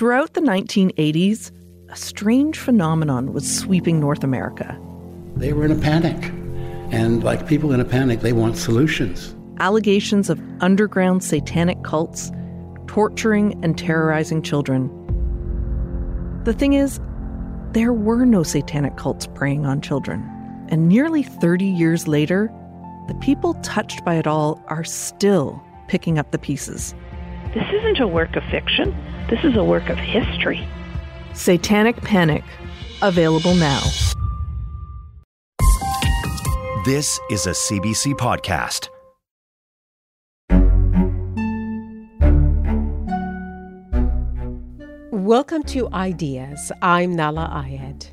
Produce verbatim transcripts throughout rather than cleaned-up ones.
Throughout the nineteen eighties, a strange phenomenon was sweeping North America. They were in a panic. And like people in a panic, they want solutions. Allegations of underground satanic cults torturing and terrorizing children. The thing is, there were no satanic cults preying on children. And nearly thirty years later, the people touched by it all are still picking up the pieces. This isn't a work of fiction. This is a work of history. Satanic Panic, available now. This is a C B C podcast. Welcome to Ideas. I'm Nahlah Ayed.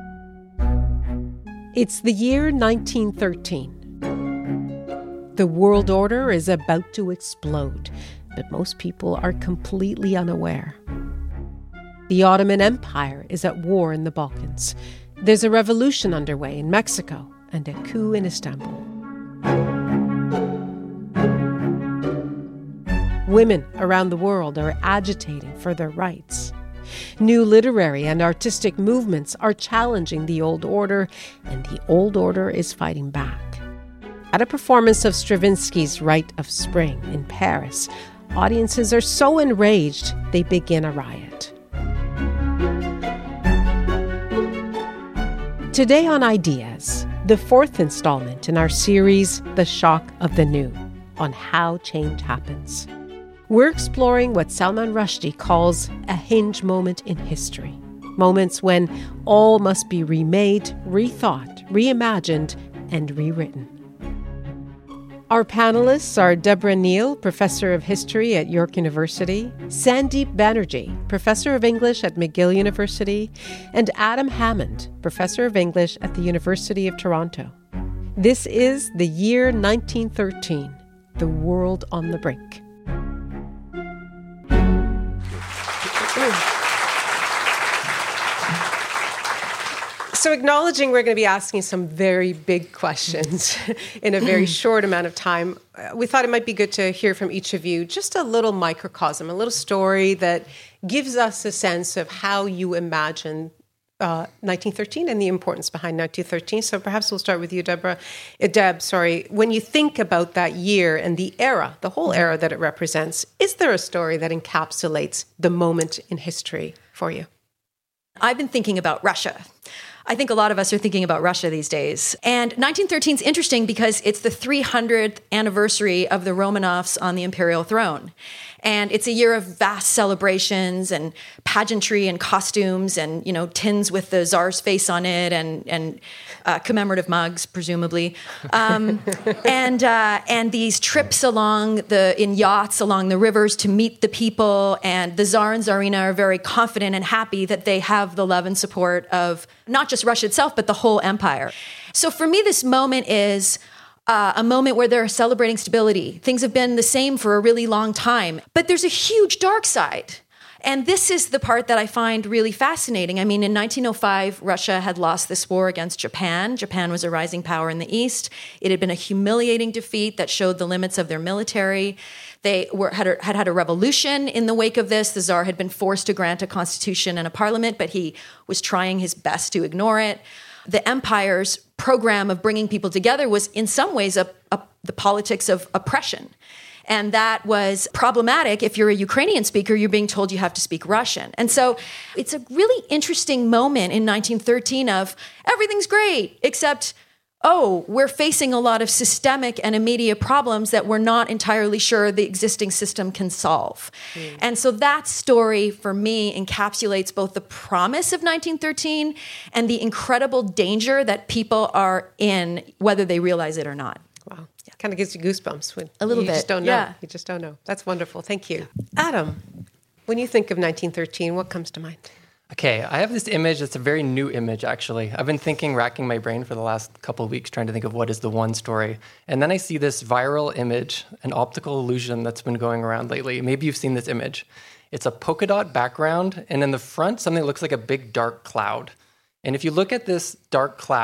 It's the year nineteen thirteen. The world order is about to explode, but most people are completely unaware. The Ottoman Empire is at war in the Balkans. There's a revolution underway in Mexico and a coup in Istanbul. Women around the world are agitating for their rights. New literary and artistic movements are challenging the old order, and the old order is fighting back. At a performance of Stravinsky's Rite of Spring in Paris, audiences are so enraged they begin a riot. Today on Ideas, the fourth installment in our series, The Shock of the New, on how change happens. We're exploring what Salman Rushdie calls a hinge moment in history. Moments when all must be remade, rethought, reimagined, and rewritten. Our panelists are Deborah Neal, Professor of History at York University, Sandeep Banerjee, Professor of English at McGill University, and Adam Hammond, Professor of English at the University of Toronto. This is the year nineteen thirteen, the world on the brink. So acknowledging we're going to be asking some very big questions in a very short amount of time, we thought it might be good to hear from each of you just a little microcosm, a little story that gives us a sense of how you imagine uh, nineteen thirteen and the importance behind nineteen thirteen. So perhaps we'll start with you, Deborah. Uh, Deb, sorry. When you think about that year and the era, the whole era that it represents, is there a story that encapsulates the moment in history for you? I've been thinking about Russia. I think a lot of us are thinking about Russia these days. And nineteen thirteen is interesting because it's the three hundredth anniversary of the Romanovs on the imperial throne. And it's a year of vast celebrations and pageantry and costumes and, you know, tins with the Tsar's face on it and and uh, commemorative mugs, presumably. Um, and uh, and these trips along the in yachts along the rivers to meet the people. And the Tsar and Tsarina are very confident and happy that they have the love and support of not just Russia itself, but the whole empire. So for me, this moment is Uh, a moment where they're celebrating stability. Things have been the same for a really long time, but there's a huge dark side. And this is the part that I find really fascinating. I mean, in nineteen oh five, Russia had lost this war against Japan. Japan was a rising power in the East. It had been a humiliating defeat that showed the limits of their military. They were, had, a, had had a revolution in the wake of this. The Tsar had been forced to grant a constitution and a parliament, but he was trying his best to ignore it. The empire's program of bringing people together was in some ways a, a, the politics of oppression. And that was problematic. If you're a Ukrainian speaker, you're being told you have to speak Russian. And so it's a really interesting moment in nineteen thirteen of everything's great, except, oh, we're facing a lot of systemic and immediate problems that we're not entirely sure the existing system can solve. Mm. And so that story, for me, encapsulates both the promise of nineteen thirteen and the incredible danger that people are in, whether they realize it or not. Wow. Yeah. Kind of gives you goosebumps. When a little you bit. You just don't know. Yeah. You just don't know. That's wonderful. Thank you. Adam, when you think of nineteen thirteen, what comes to mind? Okay, I have this image that's a very new image, actually. I've been thinking, racking my brain for the last couple of weeks, trying to think of what is the one story. And then I see this viral image, an optical illusion that's been going around lately. Maybe you've seen this image. It's a polka dot background, and in the front, something that looks like a big dark cloud. And if you look at this dark cloud,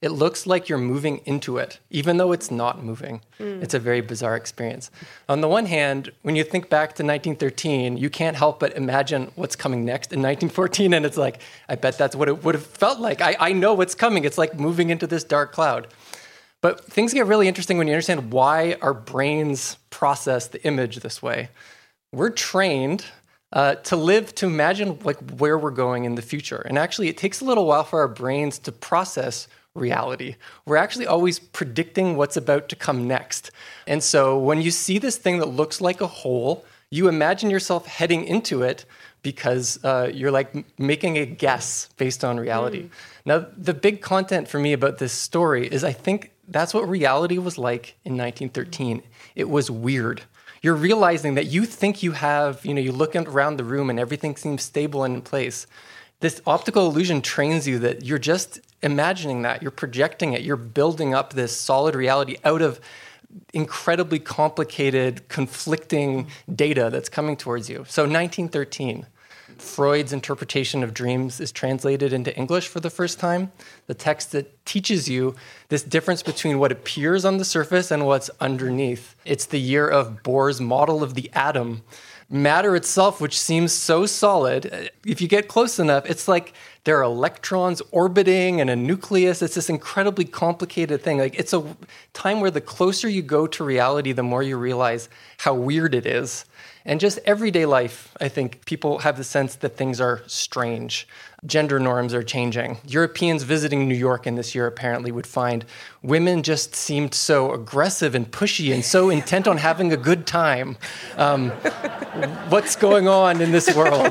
it looks like you're moving into it, even though it's not moving. Mm. It's a very bizarre experience. On the one hand, when you think back to nineteen thirteen, you can't help but imagine what's coming next in nineteen fourteen, and it's like, I bet that's what it would have felt like. I, I know what's coming. It's like moving into this dark cloud. But things get really interesting when you understand why our brains process the image this way. We're trained uh, to live, to imagine like where we're going in the future. And actually, it takes a little while for our brains to process reality. We're actually always predicting what's about to come next. And so when you see this thing that looks like a hole, you imagine yourself heading into it because uh, you're like m- making a guess based on reality. Mm. Now, the big content for me about this story is I think that's what reality was like in nineteen thirteen. It was weird. You're realizing that you think you have, you know, you look around the room and everything seems stable and in place. This optical illusion trains you that you're just imagining that, you're projecting it, you're building up this solid reality out of incredibly complicated, conflicting data that's coming towards you. So nineteen thirteen, Freud's interpretation of dreams is translated into English for the first time. The text that teaches you this difference between what appears on the surface and what's underneath. It's the year of Bohr's model of the atom. Matter itself, which seems so solid, if you get close enough, it's like there are electrons orbiting and a nucleus. It's this incredibly complicated thing. Like, it's a time where the closer you go to reality, the more you realize how weird it is. And just everyday life, I think people have the sense that things are strange. Gender norms are changing. Europeans visiting New York in this year apparently would find women just seemed so aggressive and pushy and so intent on having a good time. Um, what's going on in this world?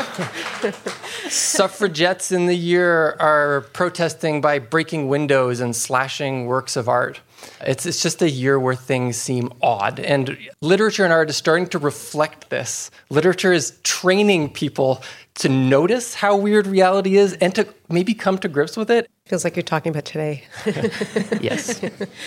Suffragettes in the year are protesting by breaking windows and slashing works of art. It's it's just a year where things seem odd. And literature and art is starting to reflect this. Literature is training people to notice how weird reality is and to maybe come to grips with it. Feels like you're talking about today. Yes.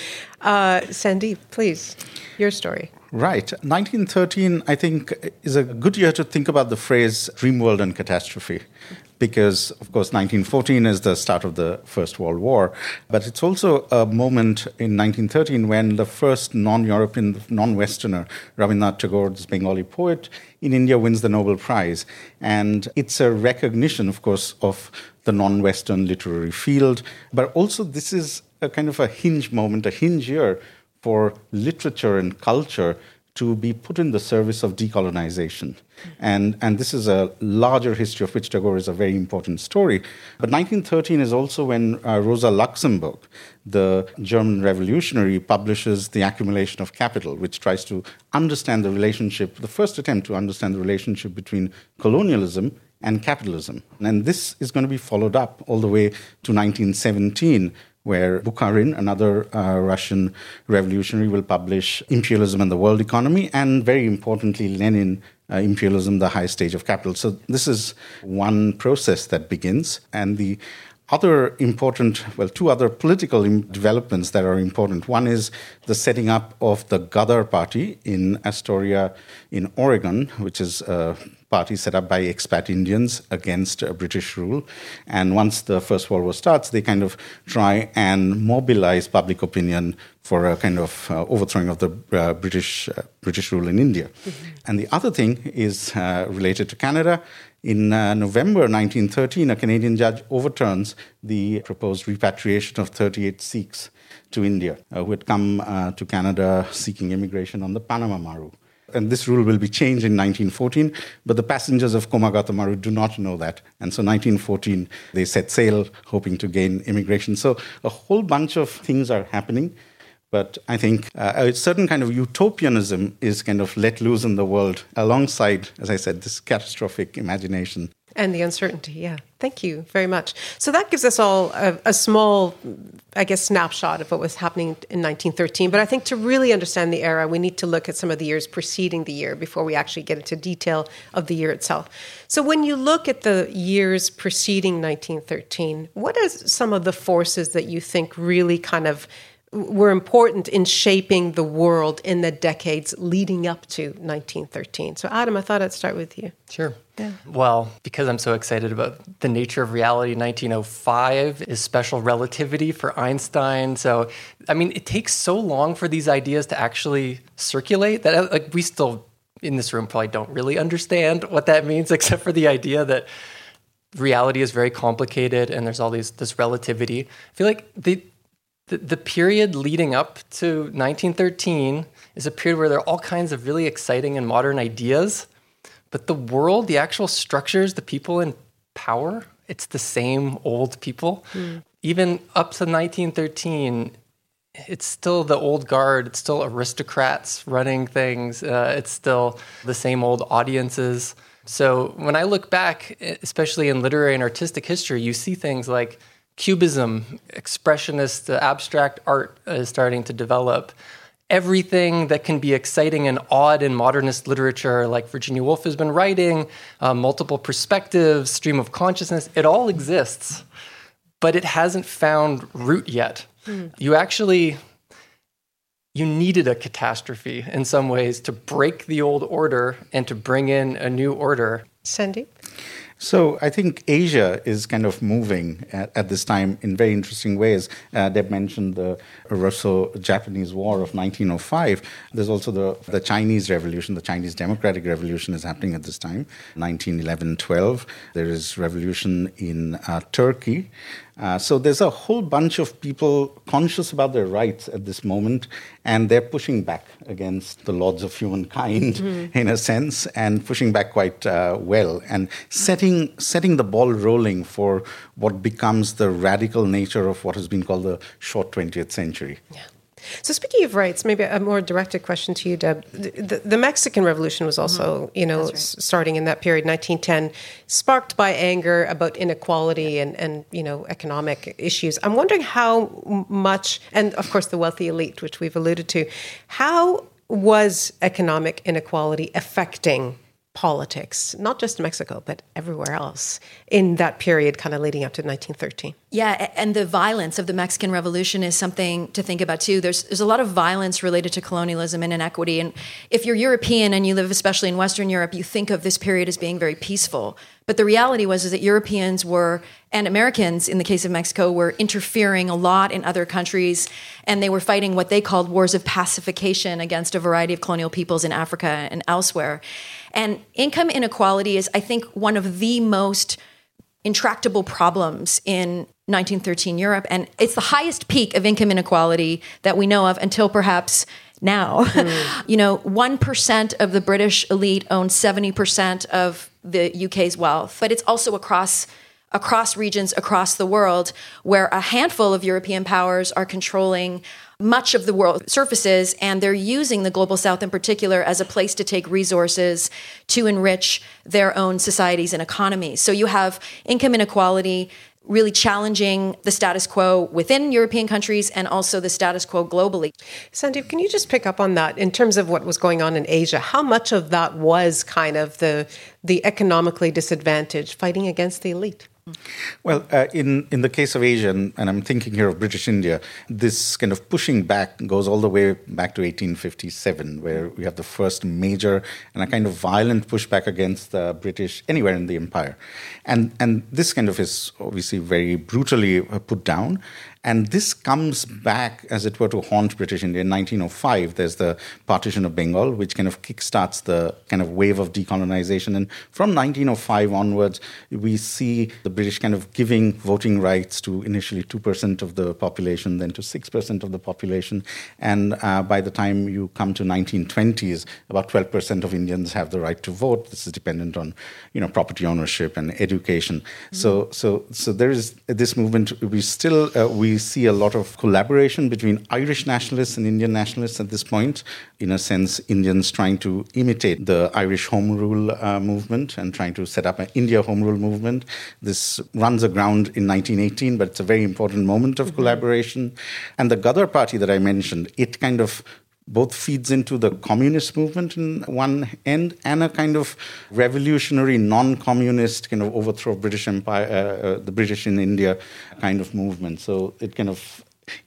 Uh, Sandeep, please, your story. Right. nineteen thirteen, I think, is a good year to think about the phrase dream world and catastrophe. Because, of course, nineteen fourteen is the start of the First World War. But it's also a moment in nineteen thirteen when the first non-European, non-Westerner, Rabindranath Tagore, this Bengali poet, in India wins the Nobel Prize. And it's a recognition, of course, of the non-Western literary field. But also this is a kind of a hinge moment, a hinge year for literature and culture to be put in the service of decolonization. And, and this is a larger history of which Tagore is a very important story. But nineteen thirteen is also when uh, Rosa Luxemburg, the German revolutionary, publishes The Accumulation of Capital, which tries to understand the relationship, the first attempt to understand the relationship between colonialism and capitalism. And this is going to be followed up all the way to nineteen seventeen, where Bukharin, another uh, Russian revolutionary, will publish Imperialism and the World Economy, and very importantly, Lenin, uh, Imperialism, the High Stage of Capital. So this is one process that begins. And the other important, well, two other political developments that are important. One is the setting up of the Ghadar Party in Astoria in Oregon, which is a party set up by expat Indians against uh, British rule. And once the First World War starts, they kind of try and mobilize public opinion for a kind of uh, overthrowing of the uh, British uh, British rule in India. Mm-hmm. And the other thing is uh, related to Canada. In uh, November nineteen thirteen, a Canadian judge overturns the proposed repatriation of thirty-eight Sikhs to India, uh, who had come uh, to Canada seeking immigration on the Panama Maru. And this rule will be changed in nineteen fourteen, but the passengers of Komagata Maru do not know that. And so nineteen fourteen, they set sail, hoping to gain immigration. So a whole bunch of things are happening. But I think uh, a certain kind of utopianism is kind of let loose in the world alongside, as I said, this catastrophic imagination. And the uncertainty, yeah. Thank you very much. So that gives us all a, a small, I guess, snapshot of what was happening in nineteen thirteen. But I think to really understand the era, we need to look at some of the years preceding the year before we actually get into detail of the year itself. So when you look at the years preceding nineteen thirteen, what are some of the forces that you think really kind of were important in shaping the world in the decades leading up to nineteen thirteen? So Adam, I thought I'd start with you. Sure. Yeah. Well, because I'm so excited about the nature of reality, nineteen oh five is special relativity for Einstein. So, I mean, it takes so long for these ideas to actually circulate that like we still in this room probably don't really understand what that means, except for the idea that reality is very complicated and there's all these this relativity. I feel like the the, the period leading up to nineteen thirteen is a period where there are all kinds of really exciting and modern ideas. But the world, the actual structures, the people in power, it's the same old people. Mm. Even up to nineteen thirteen, it's still the old guard. It's still aristocrats running things. Uh, it's still the same old audiences. So when I look back, especially in literary and artistic history, you see things like Cubism, expressionist, uh, abstract art is starting to develop. Everything that can be exciting and odd in modernist literature, like Virginia Woolf has been writing, uh, multiple perspectives, stream of consciousness, it all exists, but it hasn't found root yet. Mm. You actually, you needed a catastrophe in some ways to break the old order and to bring in a new order. Sandeep? So I think Asia is kind of moving at, at this time in very interesting ways. Uh, Deb mentioned the Russo-Japanese War of nineteen oh five. There's also the, the Chinese Revolution, the Chinese Democratic Revolution is happening at this time, nineteen eleven twelve. There is revolution in uh, Turkey. Uh, so there's a whole bunch of people conscious about their rights at this moment, and they're pushing back against the lords of humankind, mm. in a sense, and pushing back quite uh, well, and setting setting the ball rolling for what becomes the radical nature of what has been called the short twentieth century. Yeah. So speaking of rights, maybe a more directed question to you, Deb. The, the Mexican Revolution was also, mm-hmm. you know, right. s- starting in that period, nineteen ten, sparked by anger about inequality and, and, you know, economic issues. I'm wondering how much, and of course the wealthy elite, which we've alluded to, how was economic inequality affecting politics, not just Mexico, but everywhere else in that period kind of leading up to nineteen thirteen? Yeah, and the violence of the Mexican Revolution is something to think about too. There's there's a lot of violence related to colonialism and inequity. And if you're European and you live especially in Western Europe, you think of this period as being very peaceful. But the reality was is that Europeans were, and Americans in the case of Mexico, were interfering a lot in other countries, and they were fighting what they called wars of pacification against a variety of colonial peoples in Africa and elsewhere. And income inequality is, I think, one of the most intractable problems in nineteen thirteen Europe. And it's the highest peak of income inequality that we know of until perhaps now. Mm. You know, one percent of the British elite owns seventy percent of the U K's wealth. But it's also across across regions, across the world, where a handful of European powers are controlling much of the world surfaces, and they're using the Global South in particular as a place to take resources to enrich their own societies and economies. So you have income inequality really challenging the status quo within European countries and also the status quo globally. Sandeep, can you just pick up on that in terms of what was going on in Asia? How much of that was kind of the the economically disadvantaged fighting against the elite? Well, uh, in, in the case of Asia, and I'm thinking here of British India, this kind of pushing back goes all the way back to eighteen fifty-seven, where we have the first major and a kind of violent pushback against the British anywhere in the empire. And, and this kind of is obviously very brutally put down. And this comes back, as it were, to haunt British India. In nineteen oh five, there's the partition of Bengal, which kind of kickstarts the kind of wave of decolonization. And from nineteen oh five onwards, we see the British kind of giving voting rights to initially two percent of the population, then to six percent of the population. And uh, by the time you come to nineteen twenties, about twelve percent of Indians have the right to vote. This is dependent on, you know, property ownership and education. Mm-hmm. So, so, so there is this movement. We still, uh, we We see a lot of collaboration between Irish nationalists and Indian nationalists at this point. In a sense, Indians trying to imitate the Irish Home Rule uh, movement and trying to set up an India Home Rule movement. This runs aground in nineteen eighteen, but it's a very important moment of mm-hmm. collaboration. And the Ghadar Party that I mentioned, it kind of both feeds into the communist movement in one end and a kind of revolutionary, non-communist kind of overthrow of British Empire, uh, uh, the British in India kind of movement. So it kind of is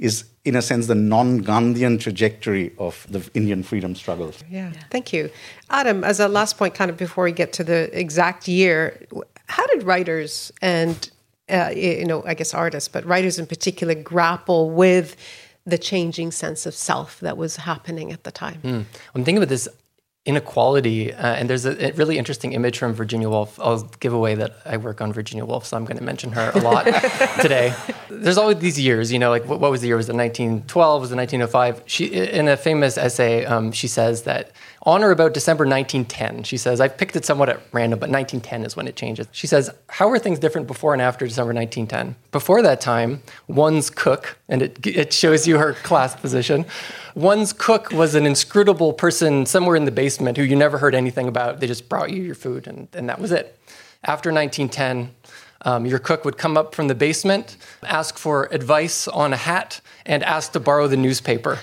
in a sense, the non-Gandhian trajectory of the Indian freedom struggle. Yeah, yeah, thank you. Adam, as a last point, kind of before we get to the exact year, how did writers and, uh, you know, I guess artists, but writers in particular grapple with the changing sense of self that was happening at the time? Mm. I'm thinking about this inequality, uh, and there's a, a really interesting image from Virginia Woolf. I'll give away that I work on Virginia Woolf, so I'm going to mention her a lot today. There's always these years, you know, like what, what was the year? Was it nineteen twelve? Was it nineteen oh five? She, in a famous essay, um, she says that on or about December nineteen ten, she says, I've picked it somewhat at random, but nineteen ten is when it changes. She says, how are things different before and after December nineteen ten? Before that time, one's cook, and it, it shows you her class position, one's cook was an inscrutable person somewhere in the basement who you never heard anything about. They just brought you your food, and, and that was it. After nineteen ten, um, your cook would come up from the basement, ask for advice on a hat, and ask to borrow the newspaper.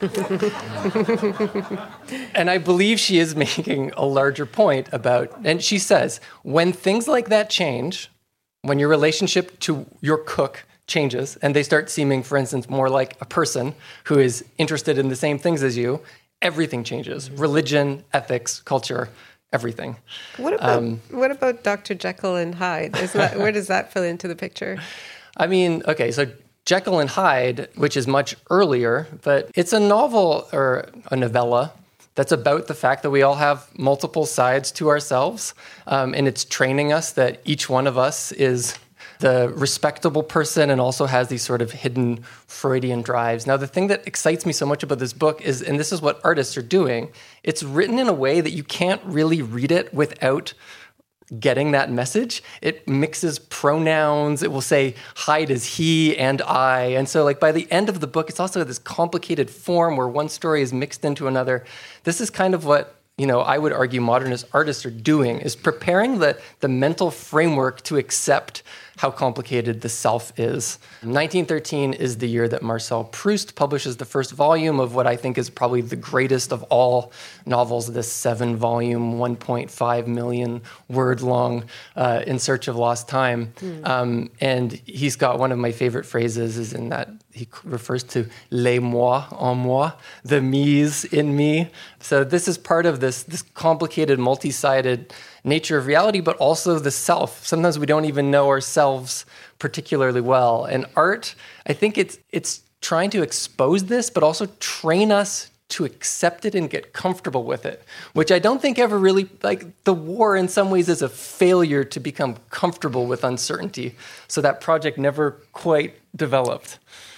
And I believe she is making a larger point about, and she says, when things like that change, when your relationship to your cook changes and they start seeming, for instance, more like a person who is interested in the same things as you, everything changes. Religion, ethics, culture, everything. What about um, what about Doctor Jekyll and Hyde? Is that, where does that fill into the picture? I mean, okay, so Jekyll and Hyde, which is much earlier, but it's a novel or a novella that's about the fact that we all have multiple sides to ourselves, um, and it's training us that each one of us is the respectable person and also has these sort of hidden Freudian drives. Now, the thing that excites me so much about this book is, and this is what artists are doing, it's written in a way that you can't really read it without getting that message. It mixes pronouns. It will say Hyde is he and I. And so like by the end of the book, it's also this complicated form where one story is mixed into another. This is kind of what, you know, I would argue modernist artists are doing, is preparing the, the mental framework to accept how complicated the self is. nineteen thirteen is the year that Marcel Proust publishes the first volume of what I think is probably the greatest of all novels, this seven-volume, one point five million word-long uh, In Search of Lost Time. Mm. Um, and he's got one of my favorite phrases is in that he refers to les moi en moi, the me's in me. So this is part of this, this complicated, multi-sided nature of reality, but also the self. Sometimes we don't even know ourselves particularly well. And art, I think it's it's trying to expose this, but also train us to accept it and get comfortable with it, which I don't think ever really, like the war in some ways is a failure to become comfortable with uncertainty. So that project never quite developed.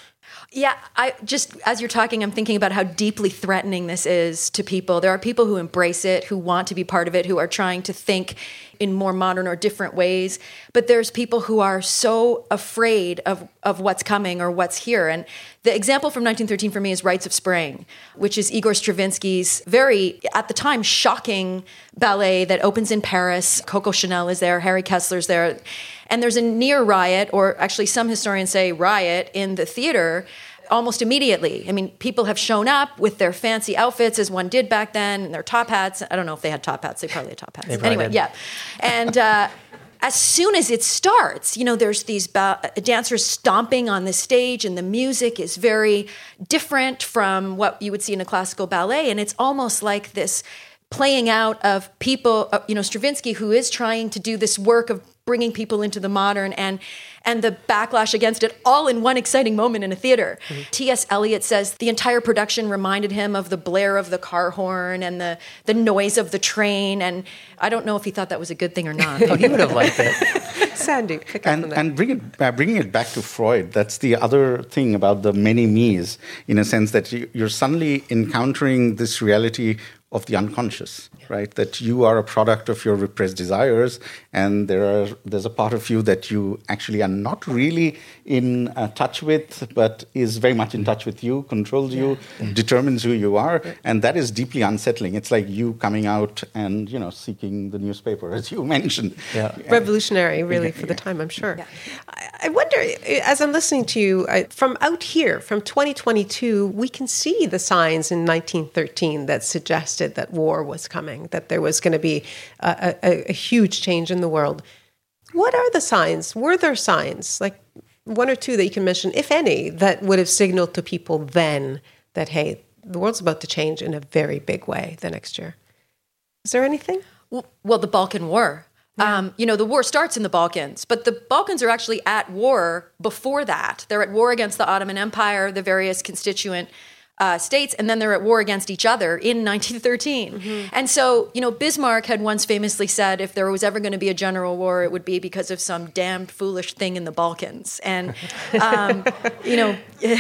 Yeah, I just, as you're talking, I'm thinking about how deeply threatening this is to people. There are people who embrace it, who want to be part of it, who are trying to think in more modern or different ways. But there's people who are so afraid of, of what's coming or what's here. And the example from nineteen thirteen for me is Rites of Spring, which is Igor Stravinsky's very, at the time, shocking ballet that opens in Paris. Coco Chanel is there, Harry Kessler's there. And there's a near riot, or actually some historians say riot, in the theater almost immediately. I mean, people have shown up with their fancy outfits, as one did back then, and their top hats. I don't know if they had top hats. They probably had top hats. Anyway, did. yeah. And uh, as soon as it starts, you know, there's these ba- dancers stomping on the stage, and the music is very different from what you would see in a classical ballet. And it's almost like this playing out of people, uh, you know, Stravinsky, who is trying to do this work of bringing people into the modern, and and the backlash against it all in one exciting moment in a theater. Mm-hmm. T S Eliot says the entire production reminded him of the blare of the car horn and the, the noise of the train. And I don't know if he thought that was a good thing or not. Oh, he would have liked it. Sandy, pick up and, on that. And bring it, uh, bringing it back to Freud, that's the other thing about the many me's, in a sense that you, you're suddenly encountering this reality of the unconscious, right? That you are a product of your repressed desires, and there are there's a part of you that you actually are not really in uh, touch with, but is very much in touch with you, controls yeah. you, yeah. determines who you are, yeah. and that is deeply unsettling. It's like you coming out and, you know, seeking the newspaper, as you mentioned. Yeah. Revolutionary, really, yeah. for the time, I'm sure. Yeah. I, I wonder, as I'm listening to you, I, from out here, from twenty twenty-two, we can see the signs in nineteen thirteen that suggested that war was coming, that there was going to be a, a, a huge change in the world. What are the signs? Were there signs? Like, one or two that you can mention, if any, that would have signaled to people then that, hey, the world's about to change in a very big way the next year? Is there anything? Well, well the Balkan War. Yeah. Um, you know, the war starts in the Balkans, but the Balkans are actually at war before that. They're at war against the Ottoman Empire, the various constituent uh, states, and then they're at war against each other in nineteen thirteen. Mm-hmm. And so, you know, Bismarck had once famously said, if there was ever going to be a general war, it would be because of some damned foolish thing in the Balkans. And, um, you know...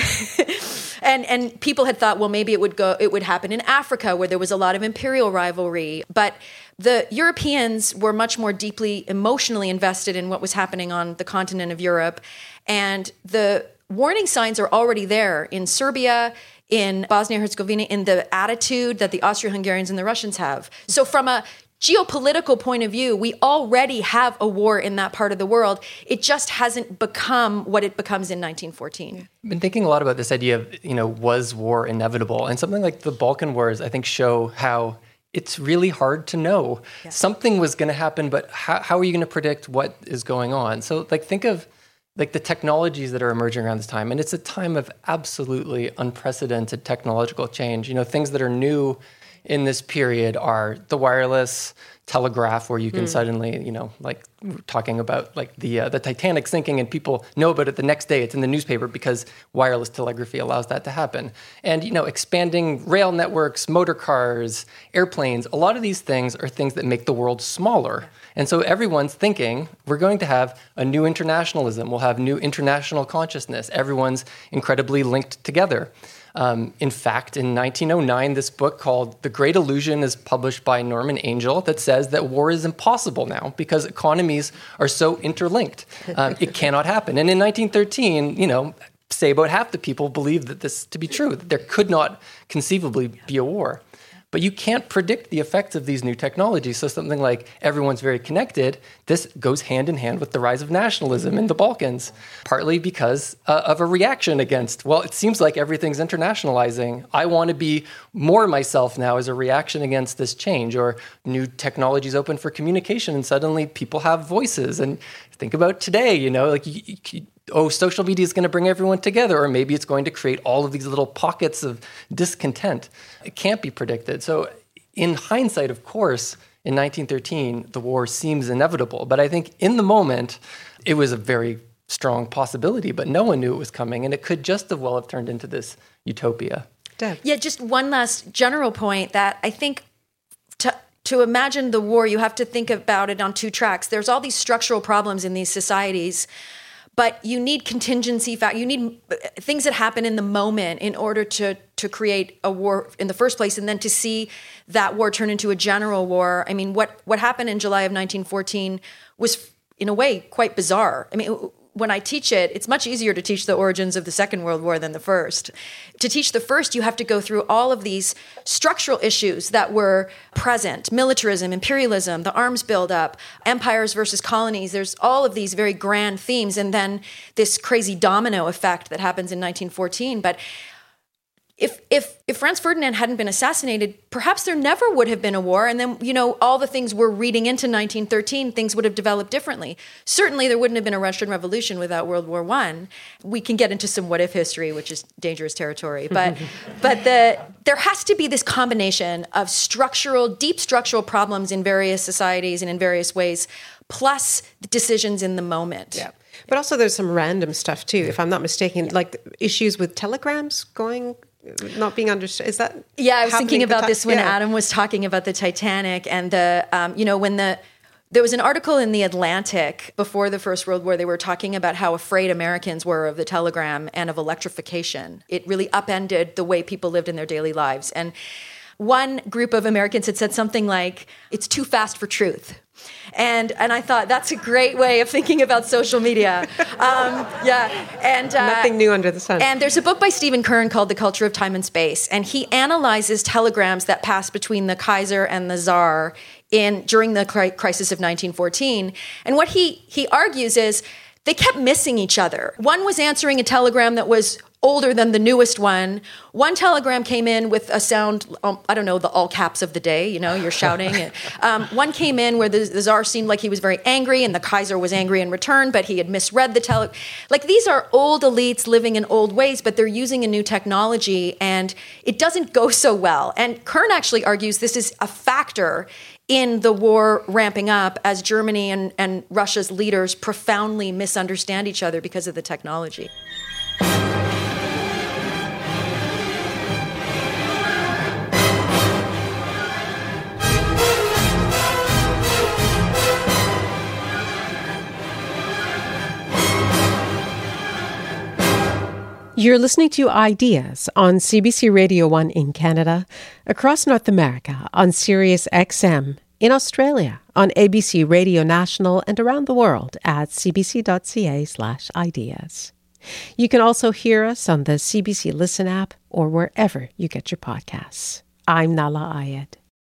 And and people had thought, well, maybe it would go. It would happen in Africa, where there was a lot of imperial rivalry. But the Europeans were much more deeply emotionally invested in what was happening on the continent of Europe, and the warning signs are already there in Serbia, in Bosnia-Herzegovina, in the attitude that the Austro-Hungarians and the Russians have. So from a geopolitical point of view, we already have a war in that part of the world. It just hasn't become what it becomes in nineteen fourteen. I've been thinking a lot about this idea of, you know, was war inevitable? And something like the Balkan Wars, I think, show how it's really hard to know. Yeah. Something was going to happen, but how, how are you going to predict what is going on? So, like, think of like the technologies that are emerging around this time. And it's a time of absolutely unprecedented technological change. You know, things that are new in this period are the wireless telegraph, where you can mm. suddenly, you know, like talking about like the uh, the Titanic sinking, and people know about it the next day. It's in the newspaper because wireless telegraphy allows that to happen. And, you know, expanding rail networks, motor cars, airplanes, a lot of these things are things that make the world smaller. And so everyone's thinking, we're going to have a new internationalism. We'll have new international consciousness. Everyone's incredibly linked together. Um, in fact, in nineteen oh nine, this book called The Great Illusion is published by Norman Angell that says that war is impossible now because economies are so interlinked. Um, it cannot happen. And in nineteen thirteen, you know, say about half the people believed that this to be true, that there could not conceivably be a war. But you can't predict the effects of these new technologies. So something like everyone's very connected, this goes hand in hand with the rise of nationalism in the Balkans, partly because uh, of a reaction against, well, it seems like everything's internationalizing. I want to be more myself now as a reaction against this change. Or new technologies open for communication, and suddenly people have voices. And think about today, you know, like you, you, oh, social media is going to bring everyone together, or maybe it's going to create all of these little pockets of discontent. It can't be predicted. So in hindsight, of course, in nineteen thirteen, the war seems inevitable. But I think in the moment, it was a very strong possibility, but no one knew it was coming, and it could just as well have turned into this utopia. Deb. Yeah, just one last general point that I think to to imagine the war, you have to think about it on two tracks. There's all these structural problems in these societies, but you need contingency fact. You need things that happen in the moment in order to to create a war in the first place, and then to see that war turn into a general war. I mean, what what happened in July of nineteen fourteen was, in a way, quite bizarre. I mean, when I teach it, it's much easier to teach the origins of the Second World War than the first. To teach the first, you have to go through all of these structural issues that were present: militarism, imperialism, the arms buildup, empires versus colonies. There's all of these very grand themes, and then this crazy domino effect that happens in nineteen fourteen. But If if if Franz Ferdinand hadn't been assassinated, perhaps there never would have been a war. And then, you know, all the things we're reading into nineteen thirteen, things would have developed differently. Certainly, there wouldn't have been a Russian Revolution without World War One. We can get into some what-if history, which is dangerous territory. But but the there has to be this combination of structural, deep structural problems in various societies and in various ways, plus decisions in the moment. Yeah. But also there's some random stuff too, if I'm not mistaken, yeah. like issues with telegrams going... not being understood. Is that yeah? I was thinking about ti- this when yeah. Adam was talking about the Titanic, and the um, you know when the there was an article in the Atlantic before the First World War. They were talking about how afraid Americans were of the telegram and of electrification. It really upended the way people lived in their daily lives. And one group of Americans had said something like, "It's too fast for truth." And and I thought that's a great way of thinking about social media. Um, yeah, and uh, nothing new under the sun. And there's a book by Stephen Kern called The Culture of Time and Space, and he analyzes telegrams that passed between the Kaiser and the Tsar in during the crisis of nineteen fourteen. And what he he argues is they kept missing each other. One was answering a telegram that was older than the newest one. One telegram came in with a sound, um, I don't know, the all caps of the day, you know, you're shouting. And, um, one came in where the, the Tsar seemed like he was very angry and the Kaiser was angry in return, but he had misread the tele. Like, these are old elites living in old ways, but they're using a new technology and it doesn't go so well. And Kern actually argues this is a factor in the war ramping up as Germany and, and Russia's leaders profoundly misunderstand each other because of the technology. You're listening to Ideas on C B C Radio one in Canada, across North America on Sirius X M, in Australia on A B C Radio National, and around the world at cbc.ca slash ideas. You can also hear us on the C B C Listen app or wherever you get your podcasts. I'm Nala Ayed.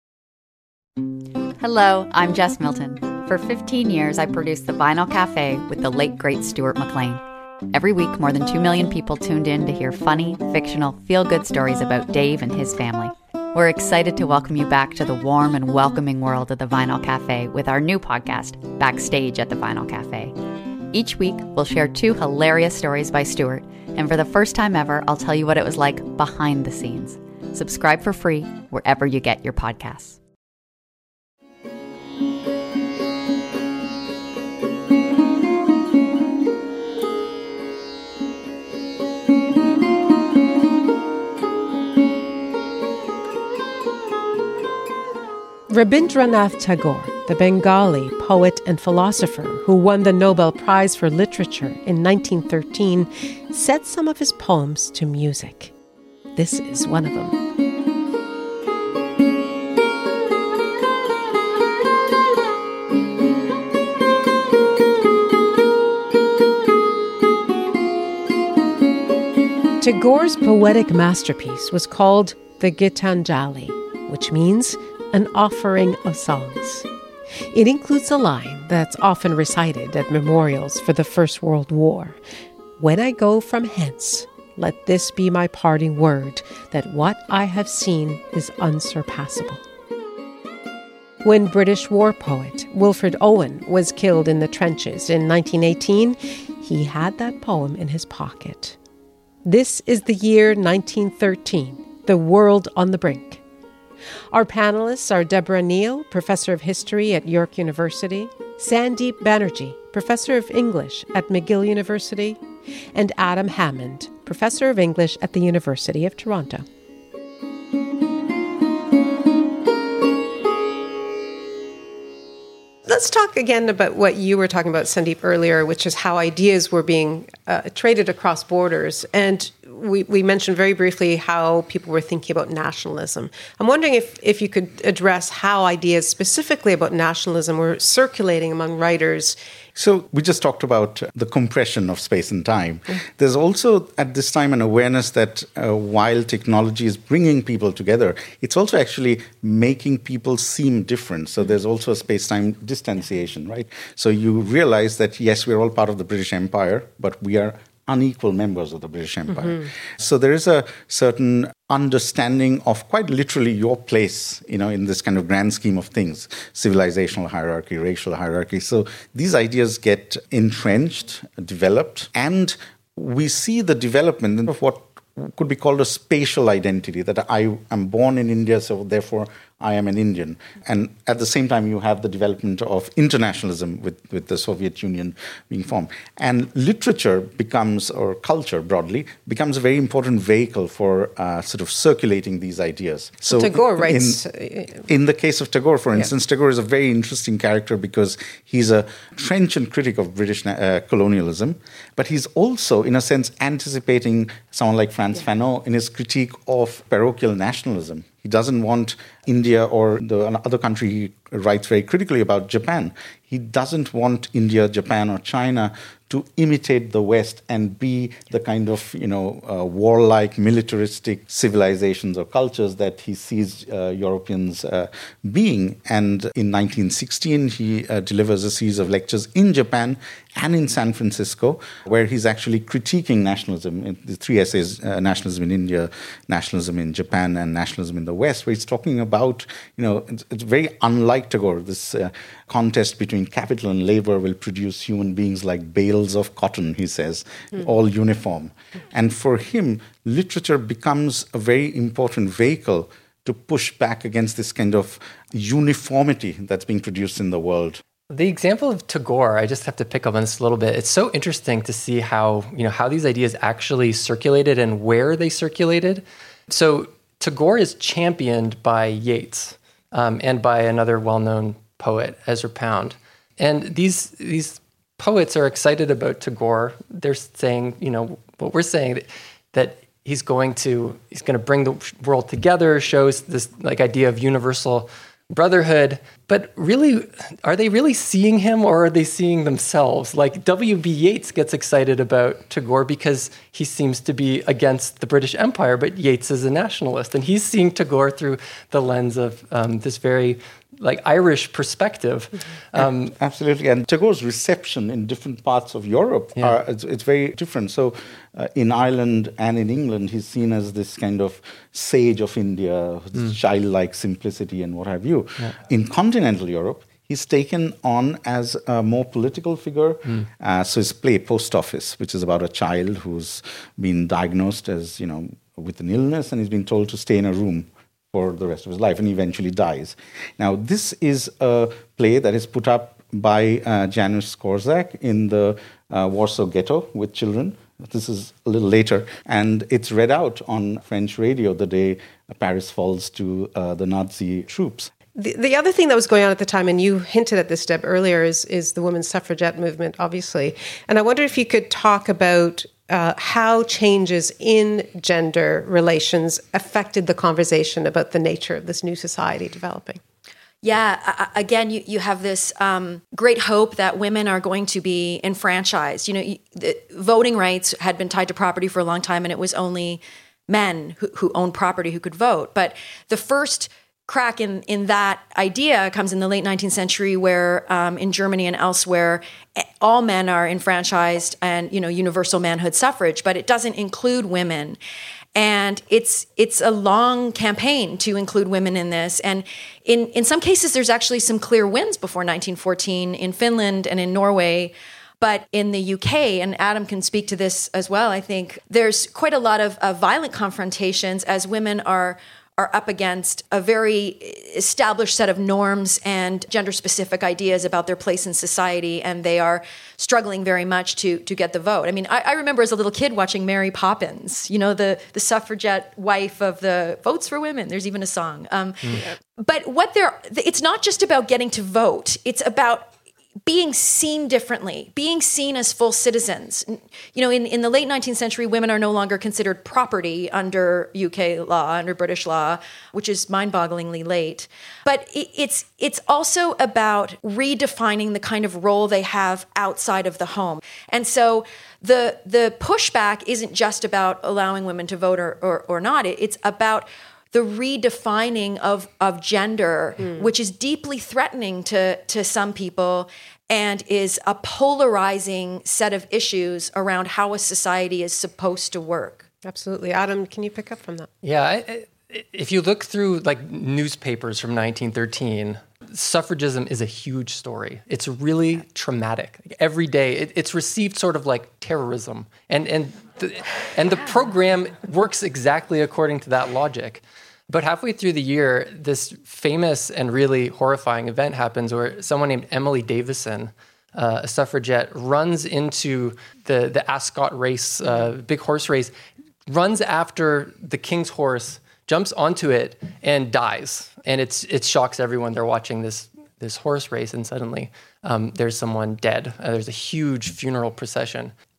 Hello, I'm Jess Milton. For fifteen years, I produced The Vinyl Cafe with the late, great Stuart McLean. Every week, more than two million people tuned in to hear funny, fictional, feel-good stories about Dave and his family. We're excited to welcome you back to the warm and welcoming world of The Vinyl Cafe with our new podcast, Backstage at The Vinyl Cafe. Each week, we'll share two hilarious stories by Stuart, and for the first time ever, I'll tell you what it was like behind the scenes. Subscribe for free wherever you get your podcasts. Rabindranath Tagore, the Bengali poet and philosopher who won the Nobel Prize for Literature in nineteen thirteen, set some of his poems to music. This is one of them. Tagore's poetic masterpiece was called the Gitanjali, which means an offering of songs. It includes a line that's often recited at memorials for the First World War. When I go from hence, let this be my parting word, that what I have seen is unsurpassable. When British war poet Wilfred Owen was killed in the trenches in nineteen eighteen, he had that poem in his pocket. This is the year nineteen thirteen, the world on the brink. Our panelists are Deborah Neal, Professor of History at York University, Sandeep Banerjee, Professor of English at McGill University, and Adam Hammond, Professor of English at the University of Toronto. Let's talk again about what you were talking about, Sandeep, earlier, which is how ideas were being uh, traded across borders. And we, we mentioned very briefly how people were thinking about nationalism. I'm wondering if, if you could address how ideas specifically about nationalism were circulating among writers. So we just talked about the compression of space and time. Mm. There's also at this time an awareness that uh, while technology is bringing people together, it's also actually making people seem different. So there's also a space-time distanciation, right? So you realize that, yes, we're all part of the British Empire, but we are unequal members of the British Empire. Mm-hmm. So there is a certain understanding of quite literally your place, you know, in this kind of grand scheme of things, civilizational hierarchy, racial hierarchy. So these ideas get entrenched, developed, and we see the development of what could be called a spatial identity, that I am born in India, so therefore I am an Indian. And at the same time, you have the development of internationalism with, with the Soviet Union being formed. And literature becomes, or culture broadly, becomes a very important vehicle for uh, sort of circulating these ideas. So Tagore writes... In, in the case of Tagore, for instance, yeah. Tagore is a very interesting character because he's a trenchant critic of British uh, colonialism, but he's also, in a sense, anticipating someone like Frantz yeah. Fanon in his critique of parochial nationalism. He doesn't want India or the other country he writes very critically about Japan. He doesn't want India, Japan, or China to imitate the West and be the kind of, you know, uh, warlike, militaristic civilizations or cultures that he sees uh, Europeans uh, being. And in nineteen sixteen, he uh, delivers a series of lectures in Japan and in San Francisco, where he's actually critiquing nationalism, in the three essays, uh, nationalism in India, nationalism in Japan, and nationalism in the West, where he's talking about, you know, it's, it's very unlike Tagore, this uh, contest between capital and labor will produce human beings like bales of cotton, he says, mm. all uniform. And for him, literature becomes a very important vehicle to push back against this kind of uniformity that's being produced in the world. The example of Tagore, I just have to pick up on this a little bit. It's so interesting to see how, you know, how these ideas actually circulated and where they circulated. So Tagore is championed by Yeats um, and by another well-known poet, Ezra Pound. And these these poets are excited about Tagore. They're saying, you know, what we're saying, that, that he's going to he's going to bring the world together, shows this like idea of universal brotherhood. But really, are they really seeing him, or are they seeing themselves? Like W B Yeats gets excited about Tagore because he seems to be against the British Empire, but Yeats is a nationalist, and he's seeing Tagore through the lens of um, this very like Irish perspective. Um, Absolutely. And Tagore's reception in different parts of Europe, yeah. are, it's, it's very different. So uh, in Ireland and in England, he's seen as this kind of sage of India, mm. childlike simplicity and what have you. Yeah. In continental Europe, he's taken on as a more political figure. Mm. Uh, so his play Post Office, which is about a child who's been diagnosed as, you know, with an illness, and he's been told to stay in a room for the rest of his life, and he eventually dies. Now, this is a play that is put up by uh, Janusz Korczak in the uh, Warsaw Ghetto with children. This is a little later, and it's read out on French radio the day Paris falls to uh, the Nazi troops. The, the other thing that was going on at the time, and you hinted at this, Deb, earlier, is, is the women's suffragette movement, obviously. And I wonder if you could talk about Uh, how changes in gender relations affected the conversation about the nature of this new society developing. Yeah, uh, again, you, you have this um, great hope that women are going to be enfranchised. You know, you, the voting rights had been tied to property for a long time, and it was only men who, who owned property who could vote. But the first crack in, in that idea comes in the late nineteenth century, where um, in Germany and elsewhere, all men are enfranchised and, you know, universal manhood suffrage, but it doesn't include women. And it's it's a long campaign to include women in this. And in, in some cases, there's actually some clear wins before nineteen fourteen in Finland and in Norway. But in the U K, and Adam can speak to this as well, I think, there's quite a lot of uh, violent confrontations as women are are up against a very established set of norms and gender-specific ideas about their place in society, and they are struggling very much to to get the vote. I mean, I, I remember as a little kid watching Mary Poppins, you know, the, the suffragette wife of the Votes for Women. There's even a song. Um, mm. But what they're, it's not just about getting to vote. It's about being seen differently, being seen as full citizens. You know, in, in the late nineteenth century, women are no longer considered property under U K law, under British law, which is mind-bogglingly late. But it, it's it's also about redefining the kind of role they have outside of the home. And so the the pushback isn't just about allowing women to vote or, or, or not. It, it's about the redefining of, of gender, mm. which is deeply threatening to, to some people and is a polarizing set of issues around how a society is supposed to work. Absolutely. Adam, can you pick up from that? Yeah. I, I, if you look through like newspapers from nineteen thirteen, suffragism is a huge story. It's really traumatic. Like every day, it, it's received sort of like terrorism. And, and, the, and the program works exactly according to that logic. But halfway through the year, this famous and really horrifying event happens where someone named Emily Davison, uh, a suffragette, runs into the, the Ascot race, uh, big horse race, runs after the king's horse, jumps onto it, and dies. And it's it shocks everyone. They're watching this this horse race, and suddenly um, there's someone dead. Uh, there's a huge funeral procession.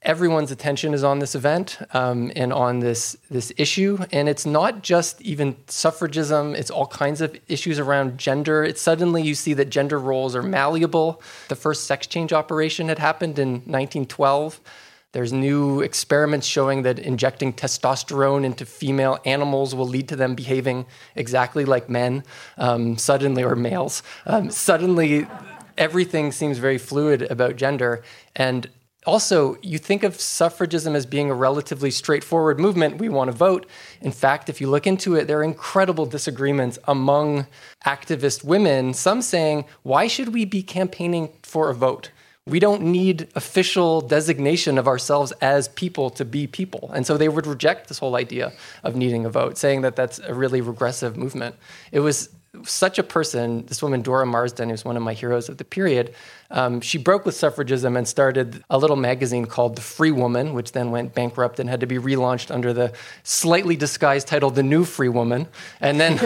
everyone's attention is on this event um, and on this this issue. And it's not just even suffragism, it's all kinds of issues around gender. It's suddenly you see that gender roles are malleable. The first sex change operation had happened in nineteen twelve. There's new experiments showing that injecting testosterone into female animals will lead to them behaving exactly like men, um, suddenly, or males. Um, suddenly, everything seems very fluid about gender. And also, you think of suffragism as being a relatively straightforward movement. We want to vote. In fact, if you look into it, there are incredible disagreements among activist women, some saying, why should we be campaigning for a vote? We don't need official designation of ourselves as people to be people. And so they would reject this whole idea of needing a vote, saying that that's a really regressive movement. It was such a person, this woman, Dora Marsden, who's one of my heroes of the period, um, she broke with suffragism and started a little magazine called The Free Woman, which then went bankrupt and had to be relaunched under the slightly disguised title The New Free Woman. And then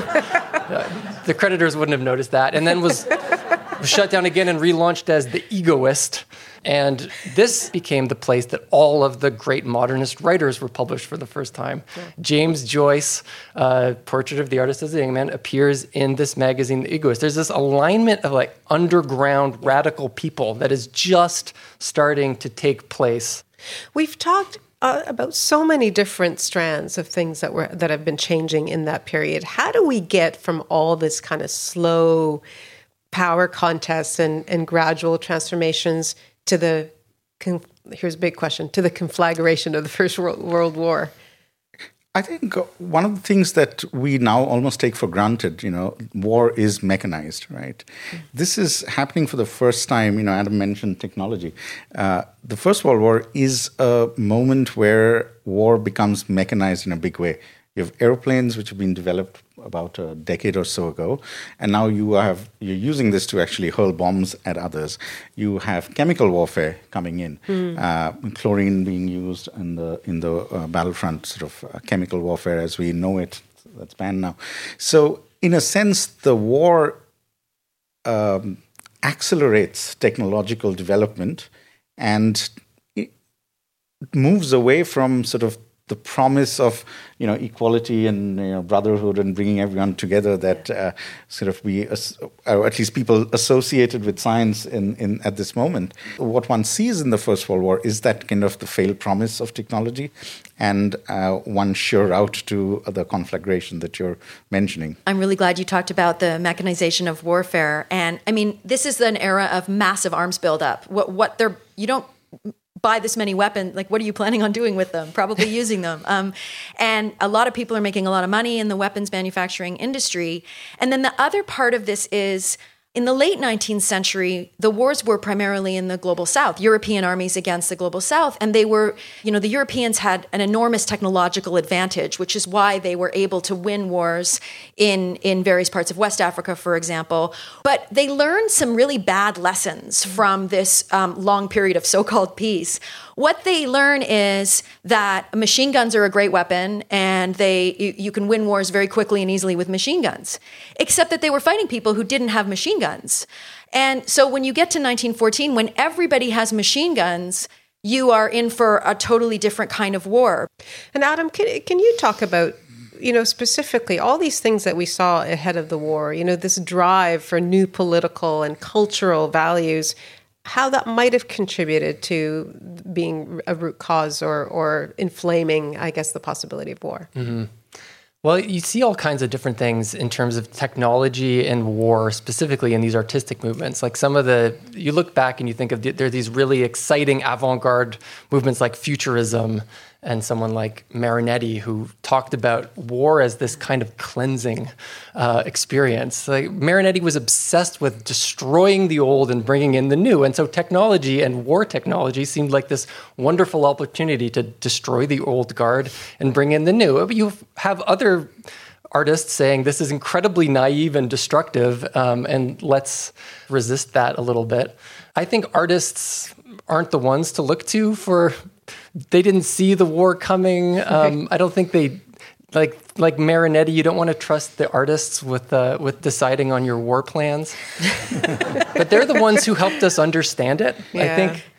uh, the creditors wouldn't have noticed that. And then was... was shut down again and relaunched as The Egoist. And this became the place that all of the great modernist writers were published for the first time. Yeah. James Joyce, uh, Portrait of the Artist as a Young Man, appears in this magazine, The Egoist. There's this alignment of like underground radical people that is just starting to take place. We've talked uh, about so many different strands of things that were that have been changing in that period. How do we get from all this kind of slow power contests and, and gradual transformations to the, con- here's a big question, to the conflagration of the First World, World War? I think one of the things that we now almost take for granted, you know, war is mechanized, right? Mm-hmm. This is happening for the first time. You know, Adam mentioned technology. Uh, the First World War is a moment where war becomes mechanized in a big way. You have airplanes which have been developed about a decade or so ago, and now you have you're using this to actually hurl bombs at others. You have chemical warfare coming in, mm. uh, chlorine being used in the in the uh, battlefront, sort of uh, chemical warfare as we know it. That's banned now. So, in a sense, the war um, accelerates technological development, and it moves away from sort of the promise of, you know, equality and, you know, brotherhood and bringing everyone together that uh, sort of we, or at least people associated with science in, in at this moment. What one sees in the First World War is that kind of the failed promise of technology and uh, one sure route to the conflagration that you're mentioning. I'm really glad you talked about the mechanization of warfare. And I mean, this is an era of massive arms buildup. What, what they're, you don't buy this many weapons, like what are you planning on doing with them? Probably using them. Um, and a lot of people are making a lot of money in the weapons manufacturing industry. And then the other part of this is, in the late nineteenth century, the wars were primarily in the global south, European armies against the global south. And they were, you know, the Europeans had an enormous technological advantage, which is why they were able to win wars in, in various parts of West Africa, for example. But they learned some really bad lessons from this um, long period of so-called peace. What they learn is that machine guns are a great weapon, and they you, you can win wars very quickly and easily with machine guns, except that they were fighting people who didn't have machine guns. And so when you get to nineteen fourteen, when everybody has machine guns, you are in for a totally different kind of war. And Adam, can, can you talk about, you know, specifically all these things that we saw ahead of the war, you know, this drive for new political and cultural values, how that might have contributed to being a root cause or, or inflaming, I guess, the possibility of war? Mm-hmm. Well, you see all kinds of different things in terms of technology and war, specifically in these artistic movements. Like some of the, you look back and you think of, the, there are these really exciting avant-garde movements like Futurism, and someone like Marinetti, who talked about war as this kind of cleansing uh, experience. Like Marinetti was obsessed with destroying the old and bringing in the new. And so technology and war technology seemed like this wonderful opportunity to destroy the old guard and bring in the new. You have other artists saying this is incredibly naive and destructive, um, and let's resist that a little bit. I think artists aren't the ones to look to for... They didn't see the war coming. Um, I don't think they, like like Marinetti, you don't want to trust the artists with uh, with deciding on your war plans. But they're the ones who helped us understand it. Yeah. I think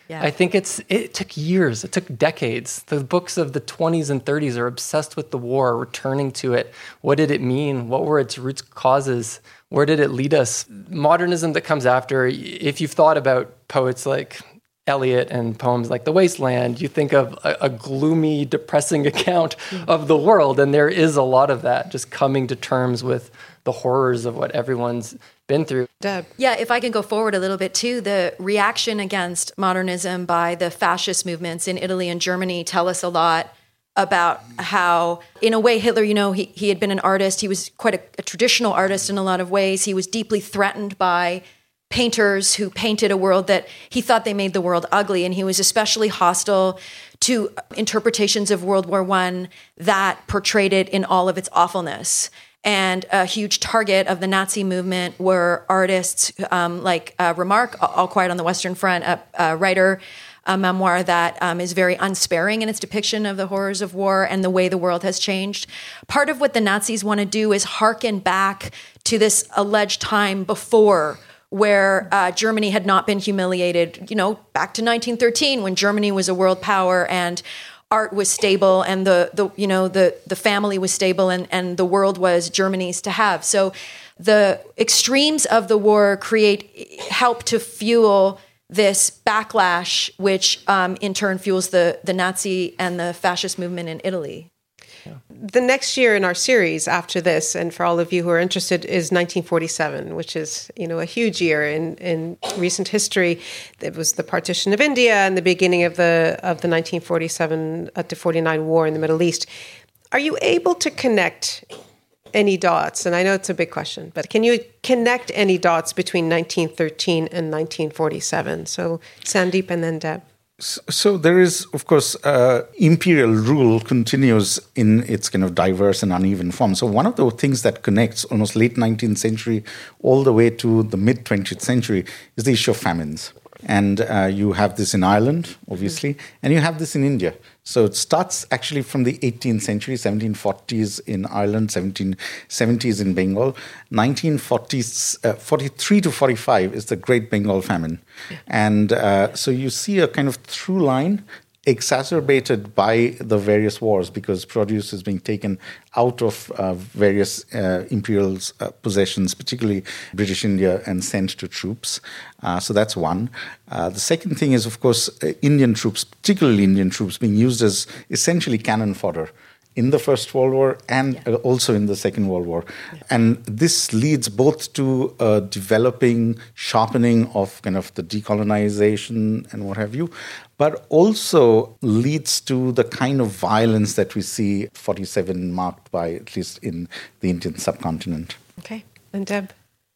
Yeah. I think it's it took years, it took decades. The books of the twenties and thirties are obsessed with the war, returning to it. What did it mean? What were its root causes? Where did it lead us? Modernism that comes after, if you've thought about poets like Eliot and poems like The Wasteland, you think of a, a gloomy, depressing account of the world, and there is a lot of that, just coming to terms with the horrors of what everyone's been through. Deb. Yeah, if I can go forward a little bit too, the reaction against modernism by the fascist movements in Italy and Germany tell us a lot about how, in a way, Hitler, you know, he, he had been an artist. He was quite a, a traditional artist in a lot of ways. He was deeply threatened by painters who painted a world that he thought they made the world ugly. And he was especially hostile to interpretations of World War One that portrayed it in all of its awfulness. And a huge target of the Nazi movement were artists um, like uh, Remarque, All Quiet on the Western Front, a, a writer, a memoir that um, is very unsparing in its depiction of the horrors of war and the way the world has changed. Part of what the Nazis want to do is hearken back to this alleged time before, where uh, Germany had not been humiliated, you know, back to nineteen thirteen when Germany was a world power and art was stable and the, the you know, the, the family was stable and, and the world was Germany's to have. So the extremes of the war create, help to fuel this backlash, which um, in turn fuels the, the Nazi and the fascist movement in Italy. Yeah. The next year in our series after this, and for all of you who are interested, is nineteen forty-seven, which is, you know, a huge year in, in recent history. It was the partition of India and the beginning of the of the nineteen forty-seven to forty-nine war in the Middle East. Are you able to connect any dots? And I know it's a big question, but can you connect any dots between nineteen thirteen and nineteen forty-seven? So Sandeep and then Deb. So there is, of course, uh, imperial rule continues in its kind of diverse and uneven form. So one of the things that connects almost late nineteenth century all the way to the mid-twentieth century is the issue of famines. And uh, you have this in Ireland, obviously, mm-hmm. and you have this in India. So it starts actually from the eighteenth century, seventeen forties in Ireland, seventeen seventies in Bengal. nineteen forties, uh, forty-three to forty-five is the Great Bengal Famine. Yeah. And uh, so you see a kind of through line exacerbated by the various wars because produce is being taken out of uh, various uh, imperial uh, possessions, particularly British India, and sent to troops. Uh, so that's one. Uh, the second thing is, of course, uh, Indian troops, particularly Indian troops, being used as essentially cannon fodder in the First World War and yeah. also in the Second World War. Yeah. And this leads both to a developing, sharpening of kind of the decolonization and what have you, but also leads to the kind of violence that we see forty-seven marked by, at least in the Indian subcontinent. Okay. And Deb?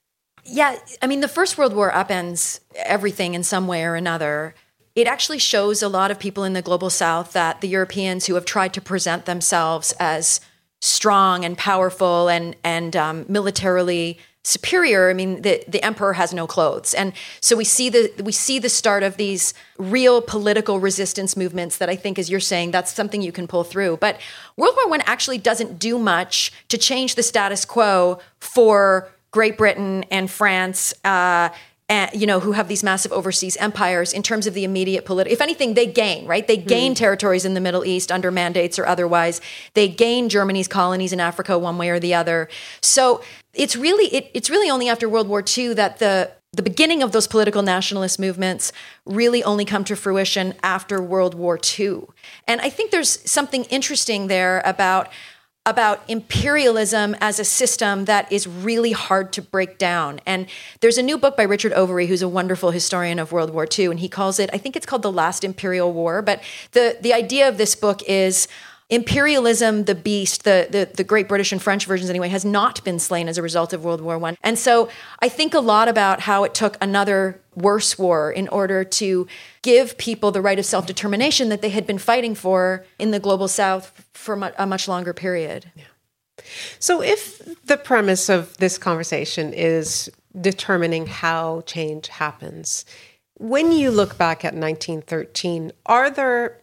Yeah, I mean, the First World War upends everything in some way or another. It actually shows a lot of people in the global south that the Europeans who have tried to present themselves as strong and powerful and and um, militarily superior, I mean, the, the emperor has no clothes. And so we see the we see the start of these real political resistance movements that I think, as you're saying, that's something you can pull through. But World War One actually doesn't do much to change the status quo for Great Britain and France, uh, and, you know, who have these massive overseas empires in terms of the immediate political. If anything, they gain, right? They gain mm. territories in the Middle East under mandates or otherwise. They gain Germany's colonies in Africa one way or the other. So it's really it, it's really only after World War Two that the the beginning of those political nationalist movements really only come to fruition after World War Two. And I think there's something interesting there about about imperialism as a system that is really hard to break down. And there's a new book by Richard Overy, who's a wonderful historian of World War Two, and he calls it, I think it's called The Last Imperial War. But the, the idea of this book is imperialism, the beast, the, the, the great British and French versions anyway, has not been slain as a result of World War One. And so I think a lot about how it took another worse war in order to give people the right of self-determination that they had been fighting for in the global south for a much longer period. Yeah. So if the premise of this conversation is determining how change happens, when you look back at nineteen thirteen, are there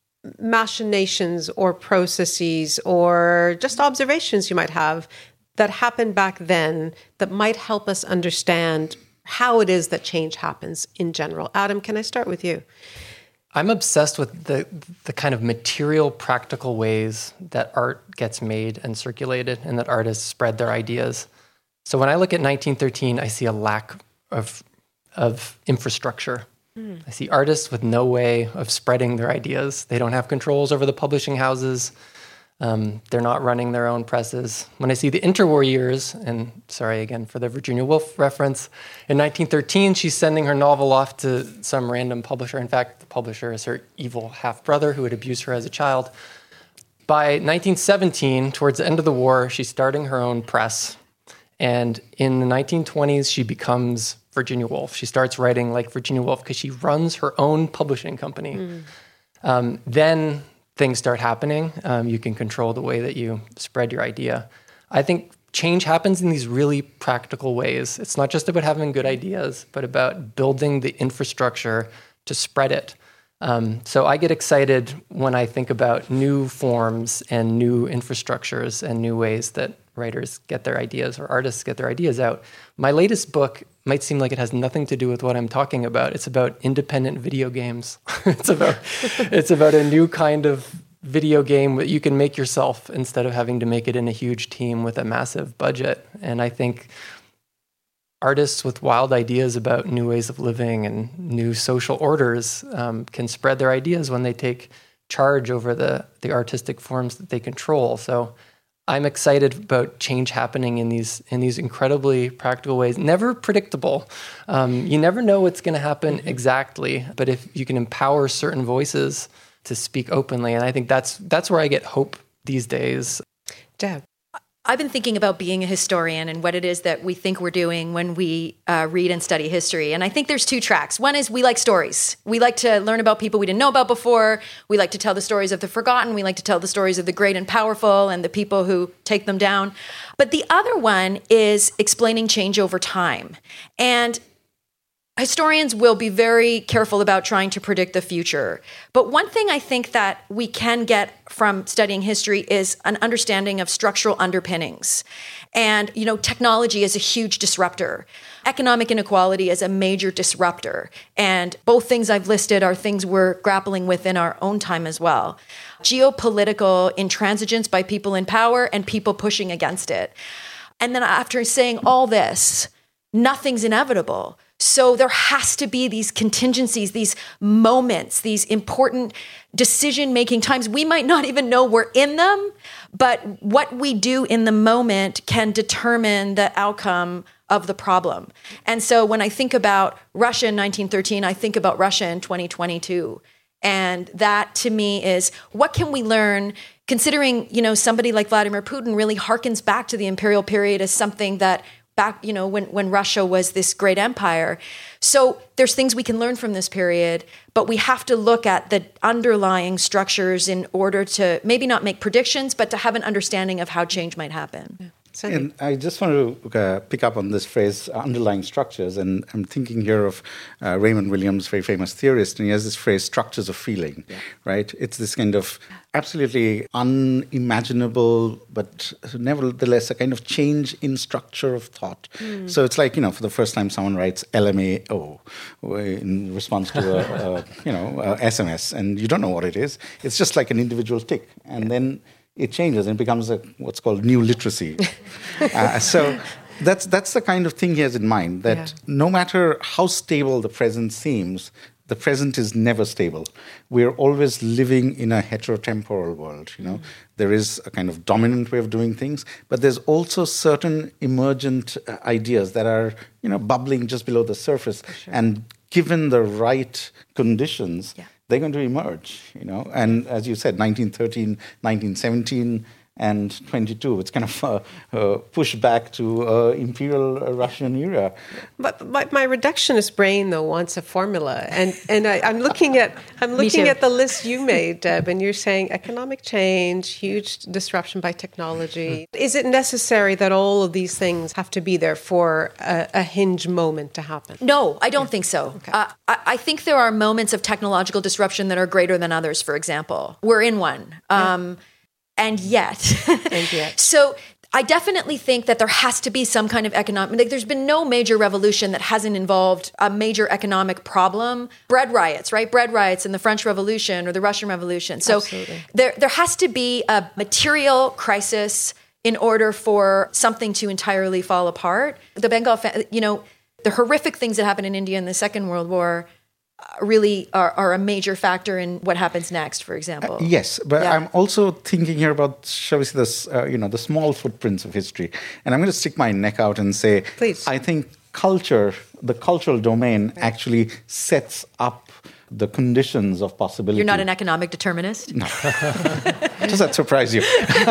machinations or processes or just observations you might have that happened back then that might help us understand how it is that change happens in general. Adam, can I start with you? I'm obsessed with the the kind of material, practical ways that art gets made and circulated and that artists spread their ideas. So when I look at nineteen thirteen, I see a lack of of infrastructure. Mm. I see artists with no way of spreading their ideas. They don't have controls over the publishing houses. Um, they're not running their own presses. When I see the interwar years, and sorry again for the Virginia Woolf reference, in nineteen thirteen, she's sending her novel off to some random publisher. In fact, the publisher is her evil half-brother who had abused her as a child. By nineteen seventeen, towards the end of the war, she's starting her own press. And in the nineteen twenties, she becomes Virginia Woolf. She starts writing like Virginia Woolf because she runs her own publishing company. Mm. Um, then things start happening. Um, you can control the way that you spread your idea. I think change happens in these really practical ways. It's not just about having good ideas, but about building the infrastructure to spread it. Um, so I get excited when I think about new forms and new infrastructures and new ways that writers get their ideas or artists get their ideas out. My latest book might seem like it has nothing to do with what I'm talking about. It's about independent video games. it's about it's about a new kind of video game that you can make yourself instead of having to make it in a huge team with a massive budget. And I think artists with wild ideas about new ways of living and new social orders um, can spread their ideas when they take charge over the, the artistic forms that they control. So I'm excited about change happening in these in these incredibly practical ways. Never predictable. Um, you never know what's going to happen exactly, but if you can empower certain voices to speak openly, and I think that's that's where I get hope these days. Deb. I've been thinking about being a historian and what it is that we think we're doing when we uh, read and study history. And I think there's two tracks. One is we like stories. We like to learn about people we didn't know about before. We like to tell the stories of the forgotten. We like to tell the stories of the great and powerful and the people who take them down. But the other one is explaining change over time. And historians will be very careful about trying to predict the future. But one thing I think that we can get from studying history is an understanding of structural underpinnings. And, you know, technology is a huge disruptor. Economic inequality is a major disruptor. And both things I've listed are things we're grappling with in our own time as well. Geopolitical intransigence by people in power and people pushing against it. And then after saying all this, nothing's inevitable. So there has to be these contingencies, these moments, these important decision-making times. We might not even know we're in them, but what we do in the moment can determine the outcome of the problem. And so when I think about Russia in nineteen thirteen, I think about Russia in twenty twenty-two. And that to me is what can we learn, considering, you know, somebody like Vladimir Putin really harkens back to the imperial period as something that back, you know, when, when Russia was this great empire. So there's things we can learn from this period, but we have to look at the underlying structures in order to maybe not make predictions, but to have an understanding of how change might happen. Yeah. And I just want to uh, pick up on this phrase, underlying structures. And I'm thinking here of uh, Raymond Williams, very famous theorist, and he has this phrase, structures of feeling, yeah. right? It's this kind of absolutely unimaginable, but nevertheless a kind of change in structure of thought. Mm. So it's like, you know, for the first time someone writes L M A O in response to a, a you know, a S M S, and you don't know what it is. It's just like an individual tick. And yeah. then it changes and becomes a, what's called new literacy. uh, so that's that's the kind of thing he has in mind, that yeah. no matter how stable the present seems, the present is never stable. We're always living in a heterotemporal world. You know, mm. there is a kind of dominant way of doing things, but there's also certain emergent uh, ideas that are, you know, bubbling just below the surface. Sure. And given the right conditions, yeah. they're going to emerge, you know. And as you said, nineteen thirteen, nineteen seventeen, and twenty-two, it's kind of a, a push back to uh, imperial uh, Russian era. But my, my reductionist brain, though, wants a formula, and and I, I'm looking at I'm looking at the list you made, Deb, and you're saying economic change, huge disruption by technology. Mm. Is it necessary that all of these things have to be there for a, a hinge moment to happen? No, I don't yeah. think so. Okay. Uh, I, I think there are moments of technological disruption that are greater than others. For example, we're in one. Um, yeah. And yet, and yet. So I definitely think that there has to be some kind of economic, like there's been no major revolution that hasn't involved a major economic problem. Bread riots, right? Bread riots in the French Revolution or the Russian Revolution. So Absolutely. there there has to be a material crisis in order for something to entirely fall apart. The Bengal, you know, the horrific things that happened in India in the Second World War really are, are a major factor in what happens next, for example. Uh, yes, but Yeah. I'm also thinking here about, shall we say, this, uh, you know, the small footprints of history. And I'm going to stick my neck out and say, Please. I think culture, the cultural domain actually sets up the conditions of possibility. You're not an economic determinist? No. Does that surprise you?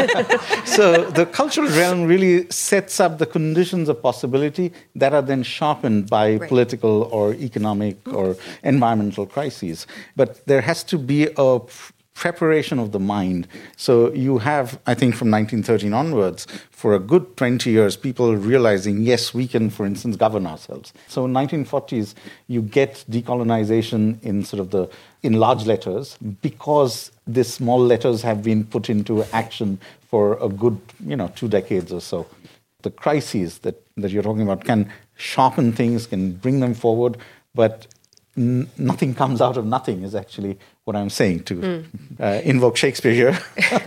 So the cultural realm really sets up the conditions of possibility that are then sharpened by Right. political or economic or environmental crises. But there has to be a preparation of the mind. So you have, I think, from nineteen thirteen onwards, for a good twenty years, people realizing, yes, we can, for instance, govern ourselves. So in nineteen forties, you get decolonization in sort of the, in large letters, because the small letters have been put into action for a good, you know, two decades or so. The crises that, that you're talking about can sharpen things, can bring them forward, but n- nothing comes out of nothing is actually what I'm saying, to mm. uh, invoke Shakespeare here.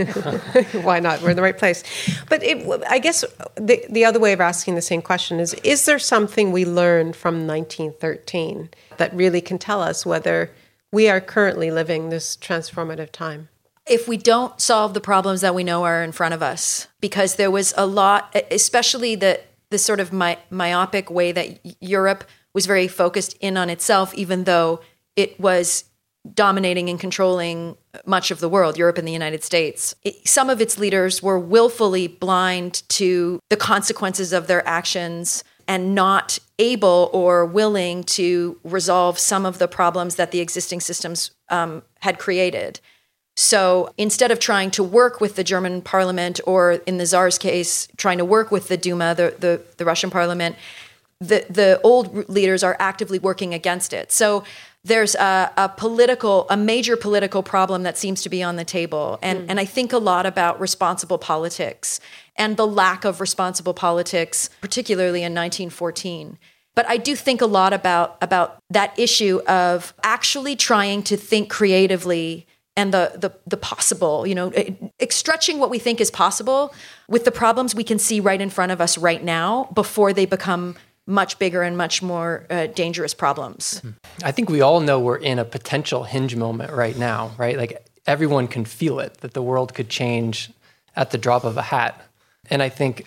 Why not? We're in the right place. But it, I guess the, the other way of asking the same question is, is there something we learned from nineteen thirteen that really can tell us whether we are currently living this transformative time? If we don't solve the problems that we know are in front of us, because there was a lot, especially the, the sort of my, myopic way that Europe was very focused in on itself, even though it was dominating and controlling much of the world, Europe and the United States. It, some of its leaders were willfully blind to the consequences of their actions and not able or willing to resolve some of the problems that the existing systems um, had created. So instead of trying to work with the German parliament, or in the Tsar's case, trying to work with the Duma, the, the, the Russian parliament, the, the old leaders are actively working against it. So there's a, a political, a major political problem that seems to be on the table. And, mm. and I think a lot about responsible politics and the lack of responsible politics, particularly in nineteen fourteen. But I do think a lot about, about that issue of actually trying to think creatively and the, the, the possible, you know, stretching what we think is possible with the problems we can see right in front of us right now before they become much bigger and much more uh, dangerous problems. I think we all know we're in a potential hinge moment right now, right? Like everyone can feel it, that the world could change at the drop of a hat. And I think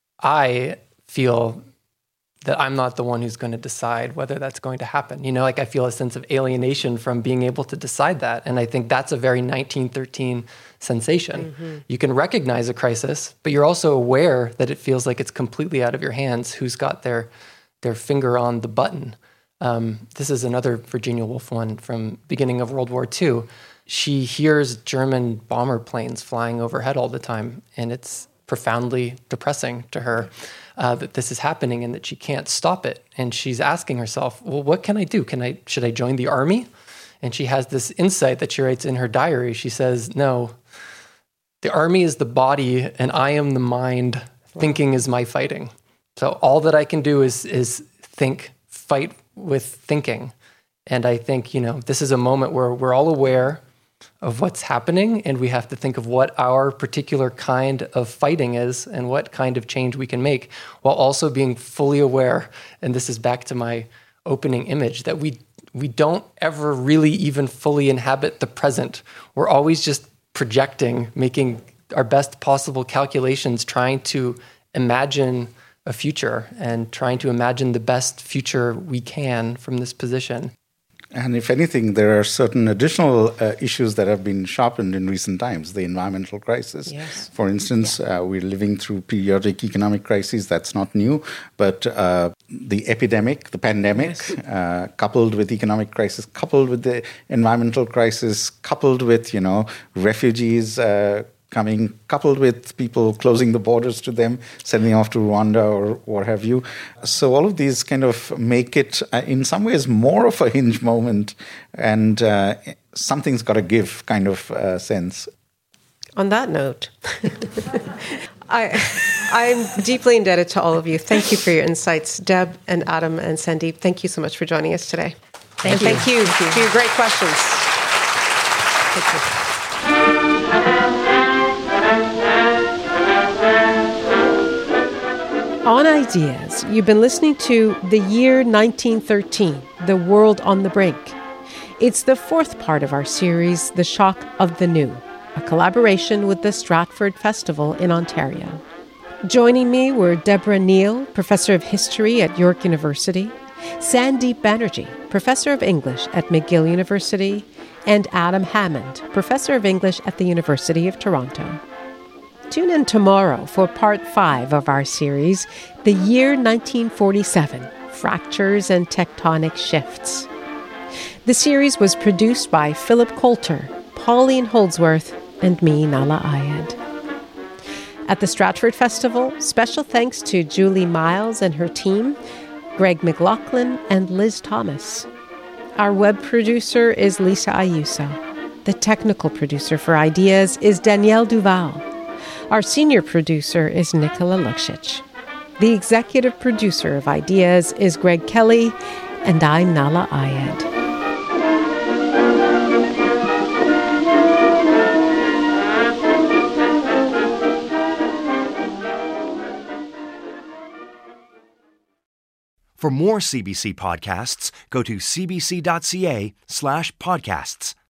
I feel that I'm not the one who's going to decide whether that's going to happen. You know, like I feel a sense of alienation from being able to decide that. And I think that's a very nineteen thirteen sensation. Mm-hmm. You can recognize a crisis, but you're also aware that it feels like it's completely out of your hands. Who's got their their finger on the button? Um, this is another Virginia Woolf one from beginning of World War Two. She hears German bomber planes flying overhead all the time, and it's profoundly depressing to her uh, that this is happening and that she can't stop it. And she's asking herself, well, what can I do? Can I, should I join the army? And she has this insight that she writes in her diary. She says, no, the army is the body and I am the mind. Thinking is my fighting. So all that I can do is is think, fight with thinking. And I think, you know, this is a moment where we're all aware of what's happening, and we have to think of what our particular kind of fighting is and what kind of change we can make, while also being fully aware, and this is back to my opening image, that we we don't ever really even fully inhabit the present. We're always just projecting, making our best possible calculations, trying to imagine a future and trying to imagine the best future we can from this position. And if anything, there are certain additional uh, issues that have been sharpened in recent times. The environmental crisis, yes. For instance, yeah. uh, we're living through periodic economic crises. That's not new. But uh, the epidemic, the pandemic, yes. uh, coupled with economic crisis, coupled with the environmental crisis, coupled with, you know, refugees uh, coming, coupled with people closing the borders to them, sending off to Rwanda or what have you. So all of these kind of make it, uh, in some ways, more of a hinge moment, and uh, something's got to give kind of uh, sense. On that note, I I'm deeply indebted to all of you. Thank you for your insights, Deb and Adam and Sandeep. Thank you so much for joining us today. Thank and you. Thank you for your great questions. Thank you. On Ideas, you've been listening to The Year nineteen thirteen, The World on the Brink. It's the fourth part of our series, The Shock of the New, a collaboration with the Stratford Festival in Ontario. Joining me were Deborah Neal, Professor of History at York University, Sandeep Banerjee, Professor of English at McGill University, and Adam Hammond, Professor of English at the University of Toronto. Tune in tomorrow for part five of our series, The Year nineteen forty-seven, Fractures and Tectonic Shifts. The series was produced by Philip Coulter, Pauline Holdsworth, and me, Nala Ayed. At the Stratford Festival, special thanks to Julie Miles and her team, Greg McLaughlin, and Liz Thomas. Our web producer is Lisa Ayuso. The technical producer for Ideas is Danielle Duval. Our senior producer is Nicola Luksic. The executive producer of Ideas is Greg Kelly, and I'm Nala Ayed. For more C B C podcasts, go to cbc.ca slash podcasts.